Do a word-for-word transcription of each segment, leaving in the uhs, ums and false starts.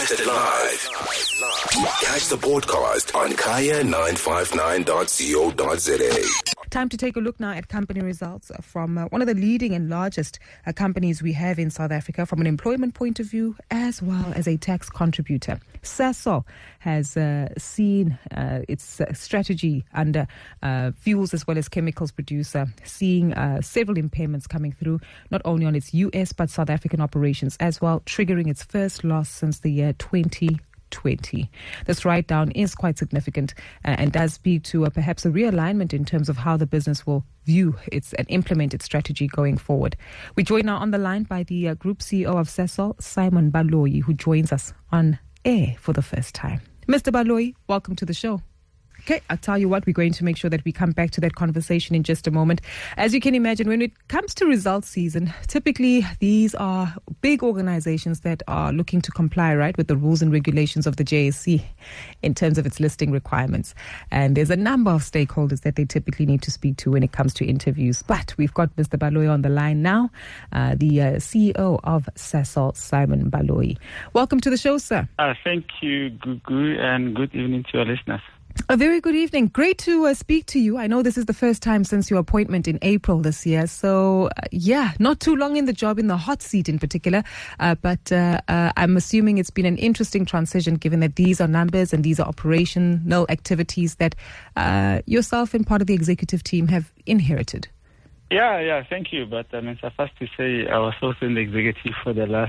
Broadcasted live. Catch the podcast on kaya nine five nine dot co dot za. Time to take a look now at company results from uh, one of the leading and largest uh, companies we have in South Africa from an employment point of view as well as a tax contributor. Sasol has uh, seen uh, its uh, strategy under uh, fuels as well as chemicals producer seeing uh, several impairments coming through, not only on its U S but South African operations as well, triggering its first loss since the year twenty twenty. This write-down is quite significant uh, and does speak to uh, perhaps a realignment in terms of how the business will view its and implement its strategy going forward. We join now on the line by the uh, Group C E O of Sasol, Simon Baloyi, who joins us on air for the first time. Mister Baloyi, welcome to the show. Okay, I'll tell you what, we're going to make sure that we come back to that conversation in just a moment. As you can imagine, when it comes to results season, typically these are big organizations that are looking to comply, right, with the rules and regulations of the J S E in terms of its listing requirements. And there's a number of stakeholders that they typically need to speak to when it comes to interviews. But we've got Mister Baloyi on the line now, uh, the uh, C E O of Sasol, Simon Baloyi. Welcome to the show, sir. Uh, thank you, Gugu, and good evening to your listeners. A very good evening. Great to uh, speak to you. I know this is the first time since your appointment in April this year. So, uh, yeah, not too long in the job, in the hot seat in particular. Uh, but uh, uh, I'm assuming it's been an interesting transition, given that these are numbers and these are operational activities that uh, yourself and part of the executive team have inherited. Yeah, yeah, thank you. But I mean, suffice to say, I was also in the executive for the last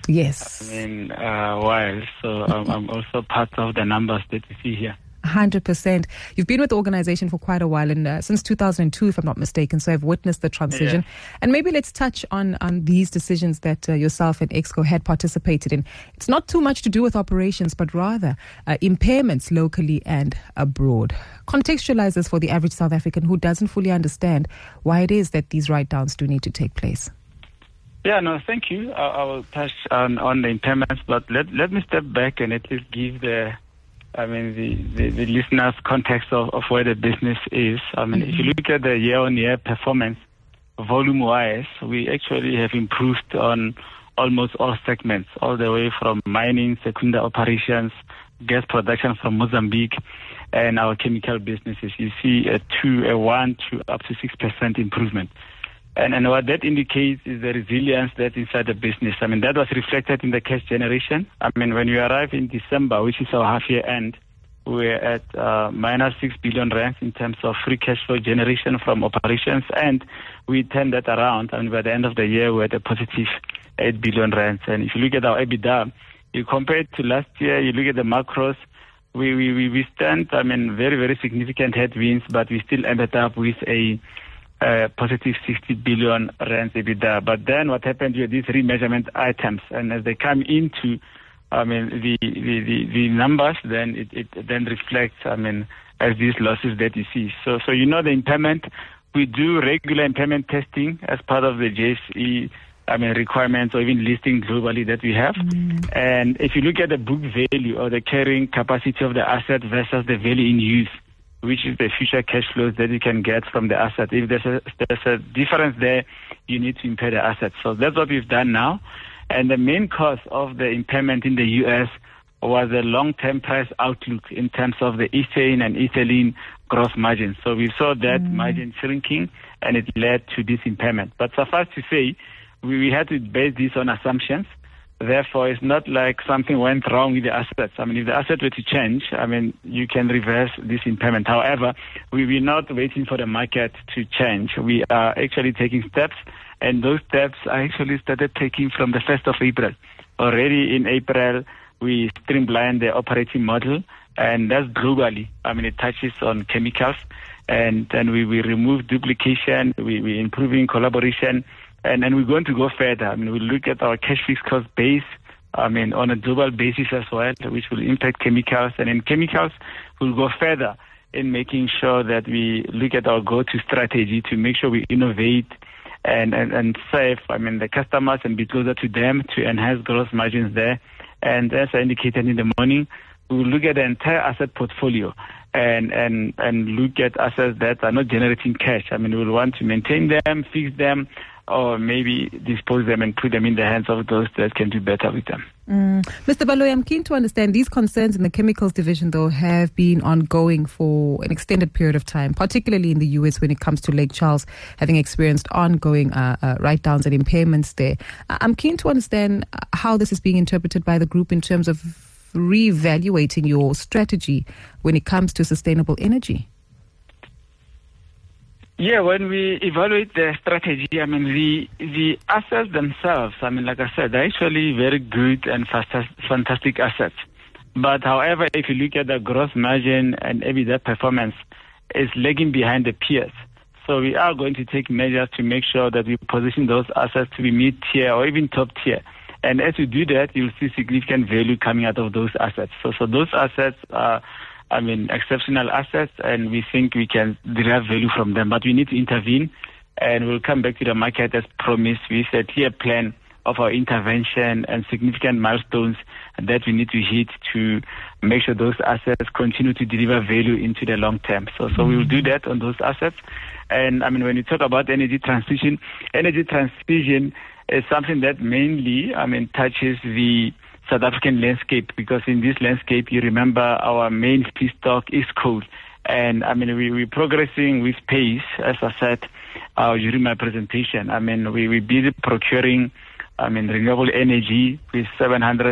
yes. I mean, uh, while. So I'm, I'm also part of the numbers that you see here. one hundred percent. You've been with the organization for quite a while, and uh, since two thousand two, if I'm not mistaken, so I've witnessed the transition. Yeah. And maybe let's touch on, on these decisions that uh, yourself and Exco had participated in. It's not too much to do with operations, but rather uh, impairments locally and abroad. Contextualize this for the average South African who doesn't fully understand why it is that these write-downs do need to take place. Yeah, no, thank you. I, I will touch on, on the impairments, but let, let me step back and at least give the I mean, the, the, the listeners' context of, of where the business is. I mean, mm-hmm. if you look at the year-on-year performance, volume-wise, we actually have improved on almost all segments, all the way from mining, secondary operations, gas production from Mozambique, and our chemical businesses. You see a two, a one to up to six percent improvement. And, and what that indicates is the resilience that's inside the business. I mean, that was reflected in the cash generation. I mean, when we arrived in December, which is our half-year end, we're at uh, minus six billion rands in terms of free cash flow generation from operations, and we turned that around, and by the end of the year, we're at a positive eight billion rands. And if you look at our EBITDA, you compare it to last year, you look at the macros, we, we, we, we stand, I mean, very, very significant headwinds, but we still ended up with a Uh, positive sixty billion rands EBITDA. But then what happened with these remeasurement items, and as they come into, I mean, the the, the, the numbers, then it, it then reflects, I mean, as these losses that you see. So, so you know the impairment, we do regular impairment testing as part of the J S E, I mean, requirements or even listing globally that we have. Mm. And if you look at the book value or the carrying capacity of the asset versus the value in use, which is the future cash flows that you can get from the asset. If there's a, there's a difference there, you need to impair the asset. So that's what we've done now. And the main cause of the impairment in the U S was the long-term price outlook in terms of the ethane and ethylene gross margins. So we saw that mm. margin shrinking, and it led to this impairment. But suffice to say, we, we had to base this on assumptions. Therefore, it's not like something went wrong with the assets. I mean, if the asset were to change, I mean, you can reverse this impairment. However, we were not waiting for the market to change. We are actually taking steps, and those steps I actually started taking from the first of April. Already in April, we streamlined the operating model, and that's globally. I mean, it touches on chemicals, and then we, we remove duplication, we, we're improving collaboration, And, and we're going to go further. I mean, we look at our cash fixed cost base, I mean, on a global basis as well, which will impact chemicals. And in chemicals, we'll go further in making sure that we look at our go-to strategy to make sure we innovate and, and, and serve, I mean, the customers and be closer to them to enhance gross margins there. And as I indicated in the morning, we will look at the entire asset portfolio and, and, and look at assets that are not generating cash. I mean, we will want to maintain them, fix them, or maybe dispose them and put them in the hands of those that can do better with them. Mm. Mister Baloyi, I'm keen to understand these concerns in the chemicals division, though, have been ongoing for an extended period of time, particularly in the U S when it comes to Lake Charles, having experienced ongoing uh, uh, write-downs and impairments there. I'm keen to understand how this is being interpreted by the group in terms of reevaluating your strategy when it comes to sustainable energy. Yeah, when we evaluate the strategy, I mean, the the assets themselves, I mean, like I said, they're actually very good and fantastic assets. But however, if you look at the gross margin and EBITDA performance, it's lagging behind the peers. So we are going to take measures to make sure that we position those assets to be mid-tier or even top-tier. And as we do that, you'll see significant value coming out of those assets. So, so those assets are, I mean, exceptional assets, and we think we can derive value from them. But we need to intervene, and we'll come back to the market as promised with a clear plan of our intervention and significant milestones that we need to hit to make sure those assets continue to deliver value into the long term. So, so we will do that on those assets. And I mean, when you talk about energy transition, energy transition is something that mainly, I mean, touches the South African landscape, because in this landscape, you remember our main feedstock is coal. And I mean, we, we're progressing with pace, as I said uh, during my presentation. I mean, we, we're busy procuring, I mean, renewable energy with seven hundred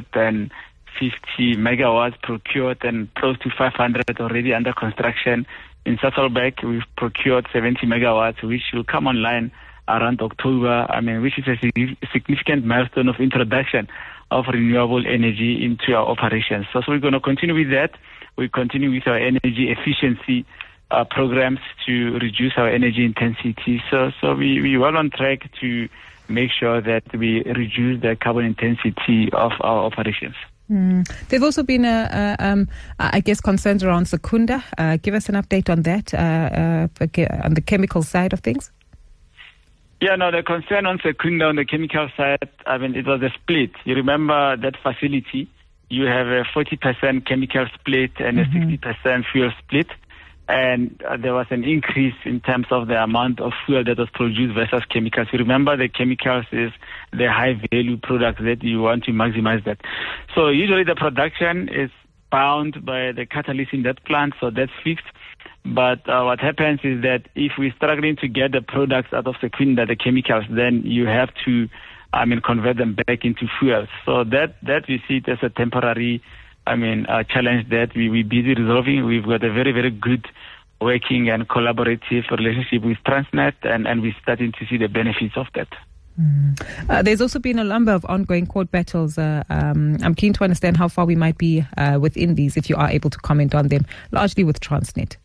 fifty megawatts procured and close to five hundred already under construction. In Sasolburg, we've procured seventy megawatts, which will come online around October, I mean, which is a significant milestone of introduction of renewable energy into our operations. So, so we're going to continue with that. We continue with our energy efficiency uh, programs to reduce our energy intensity. So, so we, we're well on track to make sure that we reduce the carbon intensity of our operations. Mm. There've also been, a, a, um, I guess, concerns around Secunda. Uh, give us an update on that, uh, uh, on the chemical side of things. Yeah, no, the concern on Secunda on the chemical side, I mean, it was a split. You remember that facility, you have a forty percent chemical split and mm-hmm. a sixty percent fuel split. And uh, there was an increase in terms of the amount of fuel that was produced versus chemicals. You remember the chemicals is the high value product that you want to maximize that. So usually the production is bound by the catalyst in that plant, so that's fixed. But uh, what happens is that if we're struggling to get the products out of Secunda, the chemicals, then you have to, I mean, convert them back into fuels. So that, that we see it as a temporary, I mean, uh, challenge that we, we're busy resolving. We've got a very, very good working and collaborative relationship with Transnet, and, and we're starting to see the benefits of that. Mm. Uh, there's also been a number of ongoing court battles. Uh, um, I'm keen to understand how far we might be uh, within these, if you are able to comment on them, largely with Transnet.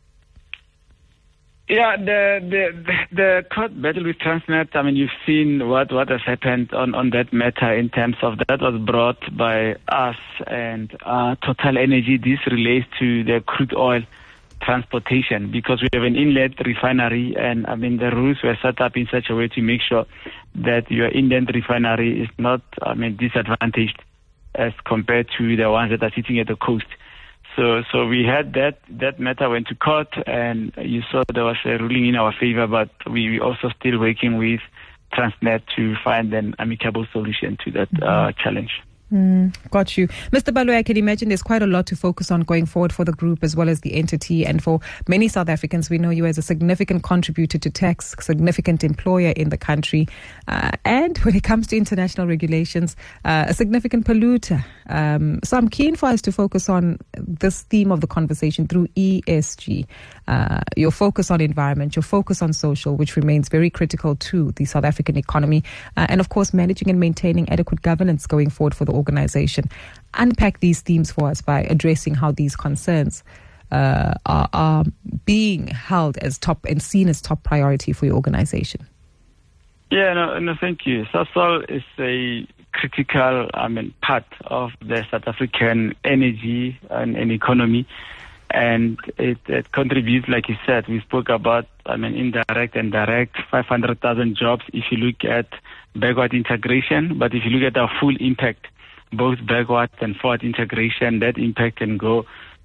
Yeah, the, the the court battle with Transnet, I mean, you've seen what, what has happened on, on that matter in terms of that was brought by us and uh, Total Energy. This relates to the crude oil transportation, because we have an inlet refinery, and I mean, the rules were set up in such a way to make sure that your inlet refinery is not, I mean, disadvantaged as compared to the ones that are sitting at the coast. So, so we had that, that matter went to court, and you saw there was a ruling in our favor, but we, we also still working with Transnet to find an amicable solution to that uh, challenge. Mm, got you. Mister Baloyi, I can imagine there's quite a lot to focus on going forward for the group as well as the entity. And for many South Africans, we know you as a significant contributor to tax, significant employer in the country. Uh, and when it comes to international regulations, uh, a significant polluter. Um, so I'm keen for us to focus on this theme of the conversation through E S G. Uh, your focus on environment, your focus on social, which remains very critical to the South African economy. Uh, and of course, managing and maintaining adequate governance going forward for the organization. Unpack these themes for us by addressing how these concerns uh, are, are being held as top and seen as top priority for your organization. Yeah, no, no, thank you. Sasol is a critical, I mean, part of the South African energy and, and economy, and it, it contributes, like you said. We spoke about, I mean, indirect and direct, five hundred thousand jobs if you look at backward integration. But if you look at our full impact, both backward and forward integration, that impact can go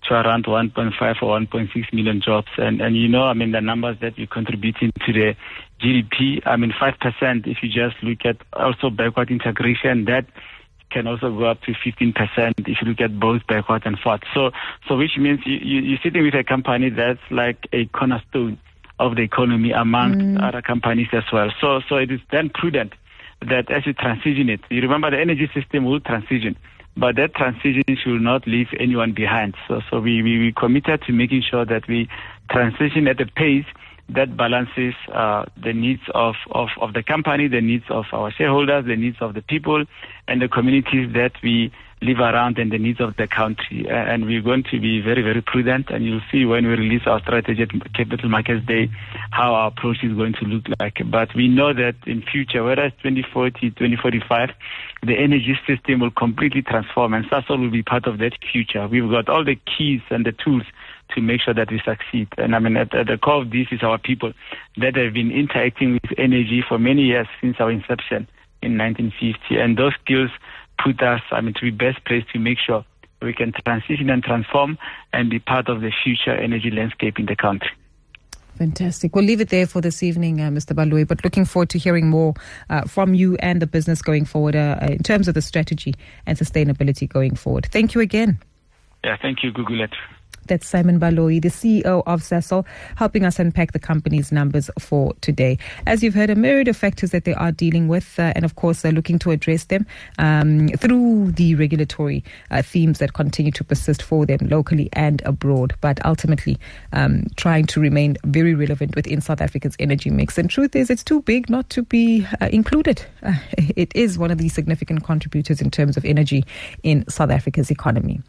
to around one point five or one point six million jobs. And, and you know, I mean, the numbers that we're contributing to the G D P, I mean, five percent, if you just look at also backward integration, that can also go up to fifteen percent if you look at both backward and forward. So, so which means you, you, you're sitting with a company that's like a cornerstone of the economy amongst mm. other companies as well. So, so it is then prudent that as you transition it, you remember the energy system will transition, but that transition should not leave anyone behind. So, so we, we, we committed to making sure that we transition at a pace that balances uh, the needs of, of, of the company, the needs of our shareholders, the needs of the people, and the communities that we live around, and the needs of the country. Uh, and we're going to be very, very prudent, and you'll see when we release our strategy at Capital Markets Day how our approach is going to look like. But we know that in future, whether it's twenty forty, twenty forty-five, the energy system will completely transform, and Sasol will be part of that future. We've got all the keys and the tools to make sure that we succeed. And I mean, at, at the core of this is our people that have been interacting with energy for many years since our inception in nineteen fifty. And those skills put us, I mean, to be best placed to make sure we can transition and transform and be part of the future energy landscape in the country. Fantastic. We'll leave it there for this evening, uh, Mister Baloyi, but looking forward to hearing more uh, from you and the business going forward uh, in terms of the strategy and sustainability going forward. Thank you again. Yeah, thank you, Gugulet. That's Simon Baloyi, the C E O of Sasol, helping us unpack the company's numbers for today. As you've heard, a myriad of factors that they are dealing with, uh, and of course, they're looking to address them um, through the regulatory uh, themes that continue to persist for them locally and abroad, but ultimately um, trying to remain very relevant within South Africa's energy mix. And truth is, it's too big not to be uh, included. Uh, it is one of the significant contributors in terms of energy in South Africa's economy.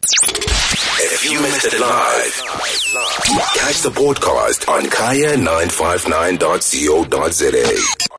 If you missed it live, catch the podcast on kaya nine five nine dot co dot za.